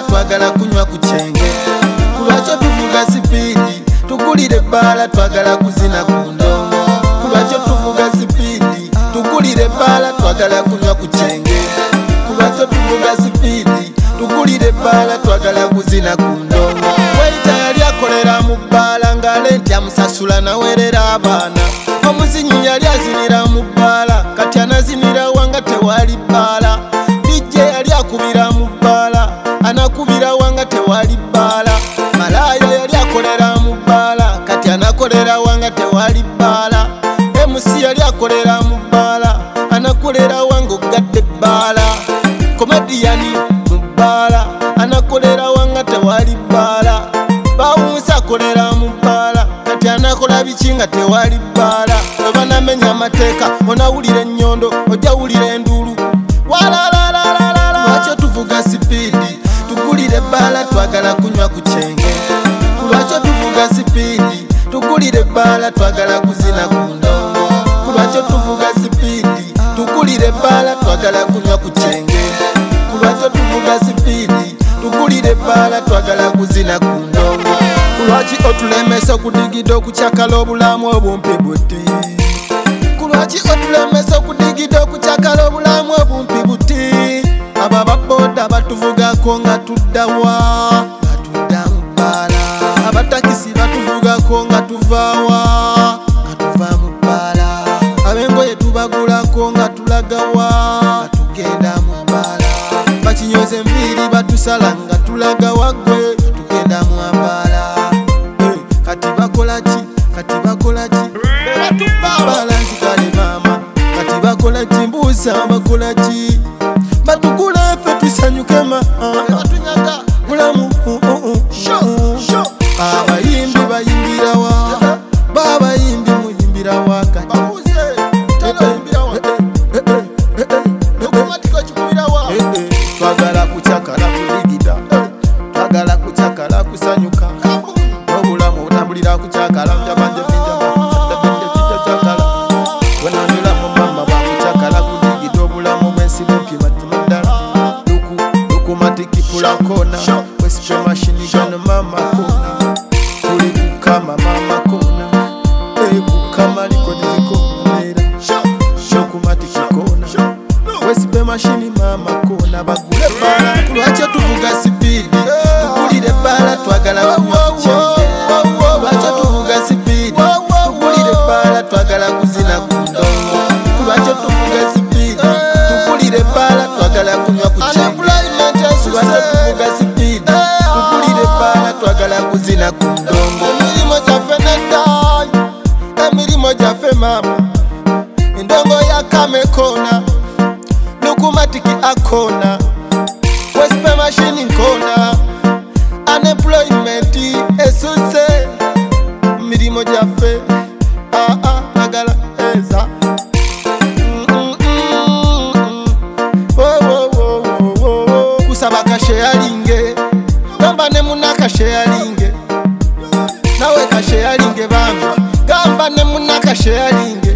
twagala kunywa ku kyenge. Kulwakyo tuvuga sipiidi tugulire ebbaala twagala kuzina ku ndongo. Kulwakyo tuvuga sipiidi tugulire ebbaala twagala kunywa ku kyenge. Kulwakyo tuvuga sipiidi tugulire ebbaala twagala kuzina ku ndongo. Waita yali akolera mu bbaala ng'alenti amusasula nawerera abaana. Omuzinyi yali azinira mu bbaala kati anazinira wanga tewali bbaala. DJ yali akubira mu bbaala anakubira wanga tewali bbaala. Malaya yali akolera mu bbaala kati anakolera wanga tewali bbaala. MC yali akolera mu bbaala anakolera wanga ogadde bbaala. Komediyani mu bbaala anakolera wanga tewali bbaala. Bawunsa akolera mu bbaala kati anakola biki nga tewali bbaala. Bwe banamenya amateeka onawulira ennyondo ojja wulira enduulu. Lwakyo tuvuga sipiidi tugulire ebbaala twagala kunywa ku kyenge. Lwakyo tuvuga sipiidi tugulire ebbaala twagala kuzina ku ndongo. Lwakyo tuvuga sipiidi tugulire ebbaala twagala kunywa ku kyenge. Lwakyo tuvuga sipiidi tugulire ebbaala twagala kuzina ku ndongo. Lwaki otulemesa okudigida okukyakala obulamu obumpi buti? Lwaki otulemesa okudigida okukyakala obulamu obumpi buti? Abo ababoda batuvugako nga tuddawa nga tudda mu bbaala. Abatakisi batuvugako nga tuvaawa nga tuva mu bbaala. Ab'engoye tubagulako nga tulagawa nga tugenda mu bbaala. Bakinyoza enviiri batusala nga tulaga waggwe nga tugenda mu bbaala. Kati bakolaki? Kati bakolaki? Bbaala nzigale maama. Kati bakolaki? Mbuuza bakolaki? Batugula ffe tusanyuke maama. Mulamu abayimbi bayimbira wa? Babayimbi muyimbira wa kati? Twagala kukyakala kudigida, twagala kukyakala kusanyuka. N'obulamu butambulira kukyakala njabanje kyakala. Wenandula mu mama bakukyakala kudigida obulamu bw'ensi bumpi matima ddala. Lukumatiki pulakona wesipe mashini gano mama kona. Tuli kukama mama kona kukama likodizikoera. Lukumatiki kona wesipe mashini mama kona bagule bbaala. Lwakyo tuvuga sipiidi tugulire ebbaala twagala kunywa ku kyenge. Lwakyo tuvuga sipiidi tugulire ebbaala twagala kuzina ku ndongo. Lwakyo tuvuga sipiidi tugulire ebbaala twagala kunywa ku kyenge. Lwakyo tuvuga sipiidi tugulire ebbaala twagala kuzina ku ndongo. Emirimu gyaffe nedda, emirimu gyaffe maama. Endongo ya kame kona, lukumatiki akona, wesipe mashini nkona. Unemployment esuse emirimu gyaffe agala eza. Kusaba kasheyalinge gamba ne muna kasheyalinge nawe kasheyalinge bamba gamba ne muna kasheyalinge.